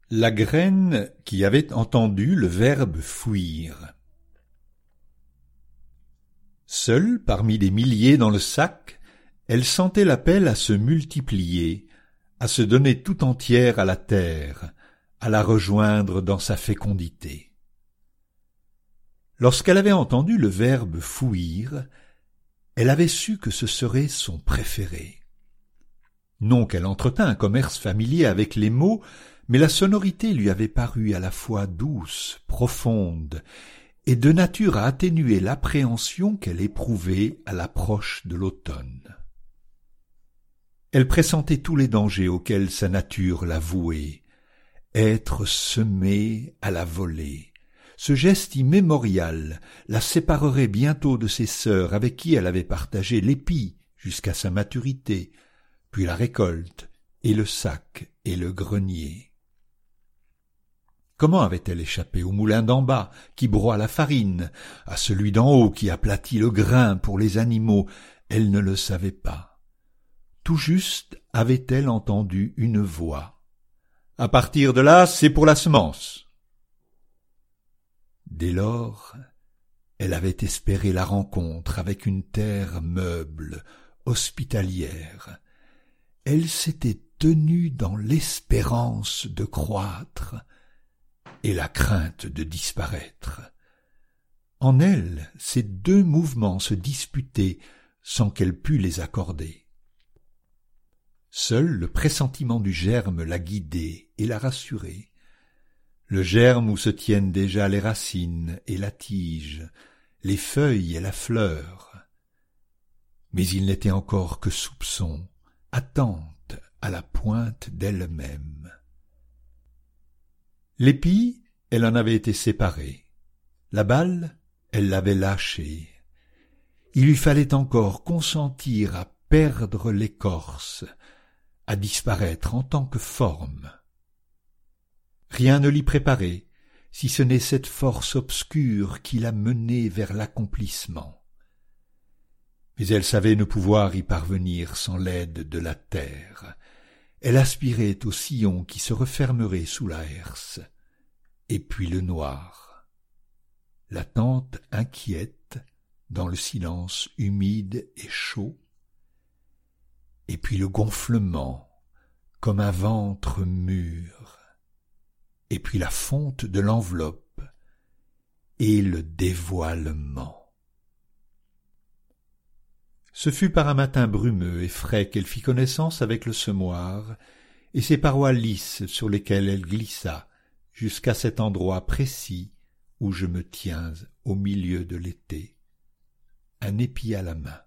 La graine qui avait entendu le verbe fuir. Seule parmi des milliers dans le sac, elle sentait l'appel à se multiplier, à se donner tout entière à la terre, à la rejoindre dans sa fécondité. Lorsqu'elle avait entendu le verbe fuir, elle avait su que ce serait son préféré. Non qu'elle entretînt un commerce familier avec les mots, mais la sonorité lui avait paru à la fois douce, profonde, et de nature à atténuer l'appréhension qu'elle éprouvait à l'approche de l'automne. Elle pressentait tous les dangers auxquels sa nature la vouait, être semée à la volée. Ce geste immémorial la séparerait bientôt de ses sœurs avec qui elle avait partagé l'épi jusqu'à sa maturité, puis la récolte, et le sac et le grenier. Comment avait-elle échappé au moulin d'en bas qui broie la farine, à celui d'en haut qui aplatit le grain pour les animaux? Elle ne le savait pas. Tout juste avait-elle entendu une voix. « À partir de là, c'est pour la semence. » Dès lors, elle avait espéré la rencontre avec une terre meuble, hospitalière. Elle s'était tenue dans l'espérance de croître et la crainte de disparaître. En elle, ces deux mouvements se disputaient sans qu'elle pût les accorder. Seul le pressentiment du germe la guidait et la rassurait. Le germe où se tiennent déjà les racines et la tige, les feuilles et la fleur. Mais il n'était encore que soupçon, attente à la pointe d'elle-même. L'épi, elle en avait été séparée. La balle, elle l'avait lâchée. Il lui fallait encore consentir à perdre l'écorce, à disparaître en tant que forme. Rien ne l'y préparait, si ce n'est cette force obscure qui la menait vers l'accomplissement. Mais elle savait ne pouvoir y parvenir sans l'aide de la terre. Elle aspirait au sillon qui se refermerait sous la herse, et puis le noir. L'attente inquiète dans le silence humide et chaud, et puis le gonflement comme un ventre mûr, et puis la fonte de l'enveloppe et le dévoilement. Ce fut par un matin brumeux et frais qu'elle fit connaissance avec le semoir et ses parois lisses sur lesquelles elle glissa jusqu'à cet endroit précis où je me tiens au milieu de l'été, un épi à la main.